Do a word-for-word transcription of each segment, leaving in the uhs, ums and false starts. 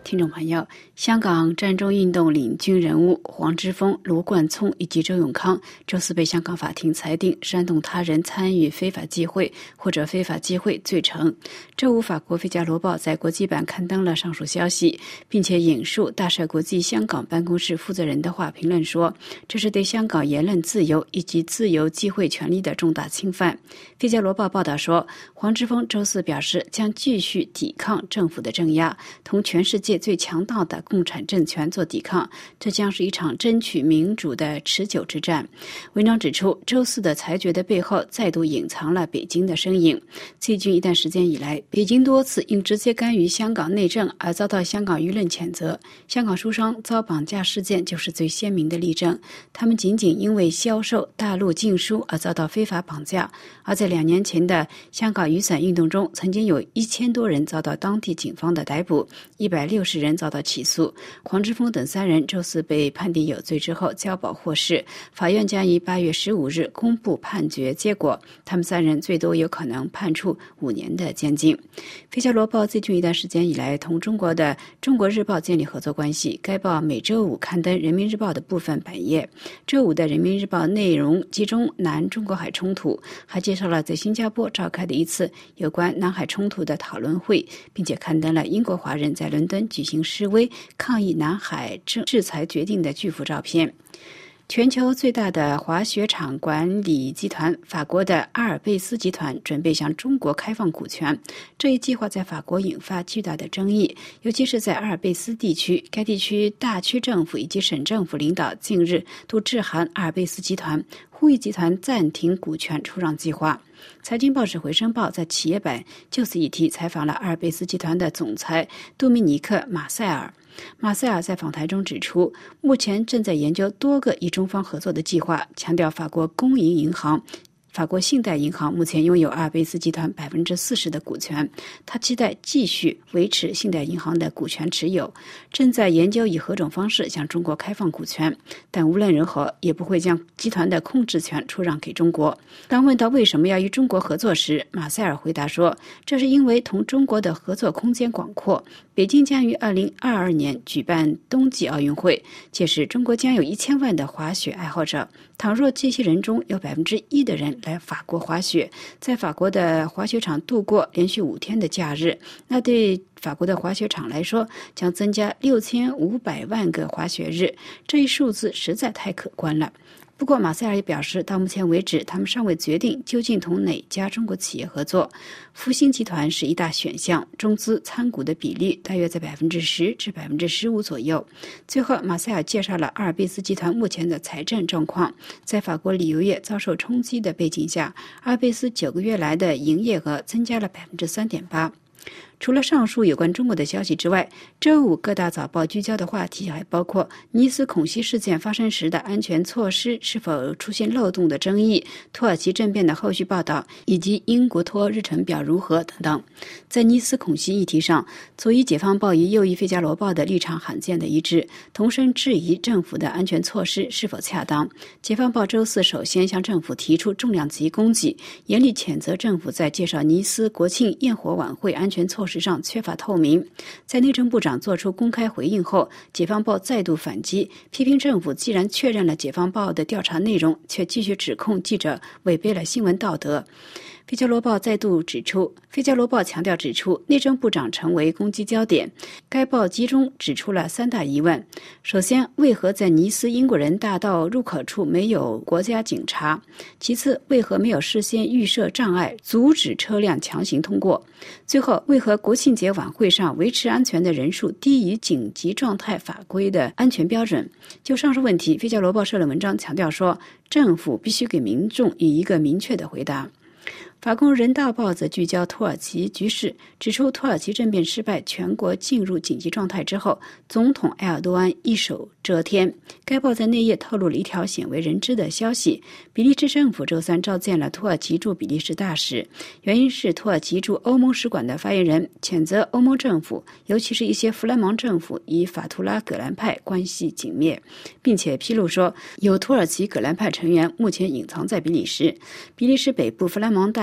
听众朋友，香港占中运动领军人物黄之锋、罗冠聪以及周永康周四被香港法庭裁定煽动他人参与非法集会或者非法集会罪成。周五，法国《费加罗报》在国际版刊登了上述消息，并且引述大帅国际香港办公室负责人的话评论说，这是对香港言论自由以及自由集会权利的重大侵犯。《费加罗报》报道说，黄之锋周四表示将继续抵抗政府的镇压，同全世界最强大的共产政权做抵抗，这将是一场争取民主的持久之战。文章指出，周四的裁决的背后再度隐藏了北京的身影。最近一段时间以来，北京多次因直接干预香港内政而遭到香港舆论谴责。香港书商遭绑架事件就是最鲜明的例证，他们仅仅因为销售大陆禁书而遭到非法绑架。而在两年前的香港雨伞运动中，曾经有一千多人遭到当地警方的逮捕，一百六十人遭到起诉。黄之锋等三人周四被判定有罪之后交保获释，法院将于八月十五日公布判决结果，他们三人最多有可能判处五年的监禁。《费加罗报》最近一段时间以来同中国的《中国日报》建立合作关系，该报每周五刊登《人民日报》的部分版页。周五的《人民日报》内容集中南中国海冲突，还介绍了在新加坡召开的一次有关南海冲突的讨论会，并且刊登了英国华人在伦敦举行示威抗议南海制裁决定的巨幅照片。全球最大的滑雪场管理集团法国的阿尔卑斯集团准备向中国开放股权，这一计划在法国引发巨大的争议，尤其是在阿尔卑斯地区，该地区大区政府以及省政府领导近日都致函阿尔卑斯集团，呼吁集团暂停股权出让计划。财经报纸《回声报》在企业版就此议题采访了阿尔卑斯集团的总裁杜米尼克·马塞尔。马塞尔在访谈中指出，目前正在研究多个与中方合作的计划，强调法国公营银行法国信贷银行目前拥有阿尔卑斯集团百分之四十的股权，他期待继续维持信贷银行的股权持有，正在研究以何种方式向中国开放股权，但无论如何也不会将集团的控制权出让给中国。当问到为什么要与中国合作时，马塞尔回答说，这是因为同中国的合作空间广阔。北京将于二零二二年举办冬季奥运会，届时中国将有一千万的滑雪爱好者。倘若这些人中有百分之一的人来法国滑雪，在法国的滑雪场度过连续五天的假日，那对法国的滑雪场来说将增加六千五百万个滑雪日，这一数字实在太可观了。不过马塞尔也表示，到目前为止他们尚未决定究竟同哪家中国企业合作。复星集团是一大选项，中资参股的比例大约在百分之十至百分之十五左右。最后马塞尔介绍了阿尔卑斯集团目前的财政状况。在法国旅游业遭受冲击的背景下，阿尔卑斯九个月来的营业额增加了百分之三点八。除了上述有关中国的消息之外，周五各大早报聚焦的话题还包括尼斯恐袭事件发生时的安全措施是否出现漏洞的争议、土耳其政变的后续报道，以及英国脱欧日程表如何等等。在尼斯恐袭议题上，左翼解放报与右翼费加罗报的立场罕见的一致，同声质疑政府的安全措施是否恰当。解放报周四首先向政府提出重量级攻击，严厉谴责政府在介绍尼斯国庆焰火晚会安全措施上缺乏透明。在内政部长做出公开回应后，解放报再度反击，批评政府既然确认了解放报的调查内容，却继续指控记者违背了新闻道德。费加罗报再度指出，费加罗报强调指出，内政部长成为攻击焦点。该报集中指出了三大疑问：首先，为何在尼斯英国人大道入口处没有国家警察？其次，为何没有事先预设障碍，阻止车辆强行通过？最后，为何国庆节晚会上维持安全的人数低于紧急状态法规的安全标准？就上述问题，费加罗报社论文章强调说，政府必须给民众以一个明确的回答。法国人大报则聚焦土耳其局势，指出土耳其政变失败，全国进入紧急状态之后，总统埃尔多安一手遮天。该报在内页透露了一条鲜为人知的消息：比利时政府周三召见了土耳其驻比利时大使，原因是土耳其驻欧盟使馆的发言人谴责欧盟政府，尤其是一些弗莱芒政府与法图拉·葛兰派关系紧密，并且披露说，有土耳其葛兰派成员目前隐藏在比利时。比利时北部弗莱芒大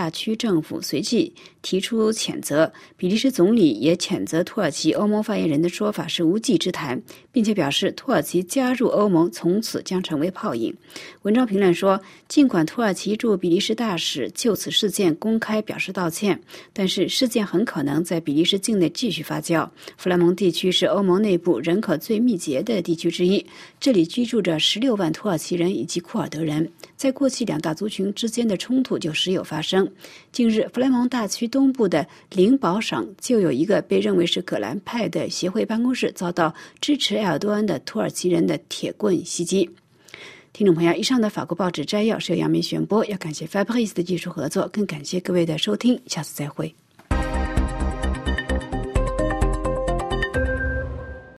大区政府随即提出谴责，比利时总理也谴责土耳其欧盟发言人的说法是无稽之谈，并且表示土耳其加入欧盟从此将成为泡影。文章评论说，尽管土耳其驻比利时大使就此事件公开表示道歉，但是事件很可能在比利时境内继续发酵。弗莱蒙地区是欧盟内部人口最密集的地区之一，这里居住着十六万土耳其人以及库尔德人。在过去两大族群之间的冲突就时有发生。近日，弗莱蒙大区东部的灵堡省就有一个被认为是葛兰派的协会办公室遭到支持埃尔多安的土耳其人的铁棍袭击。听众朋友，以上的法国报纸摘要是由杨明选播，要感谢 Fabrice 的技术合作，更感谢各位的收听，下次再会。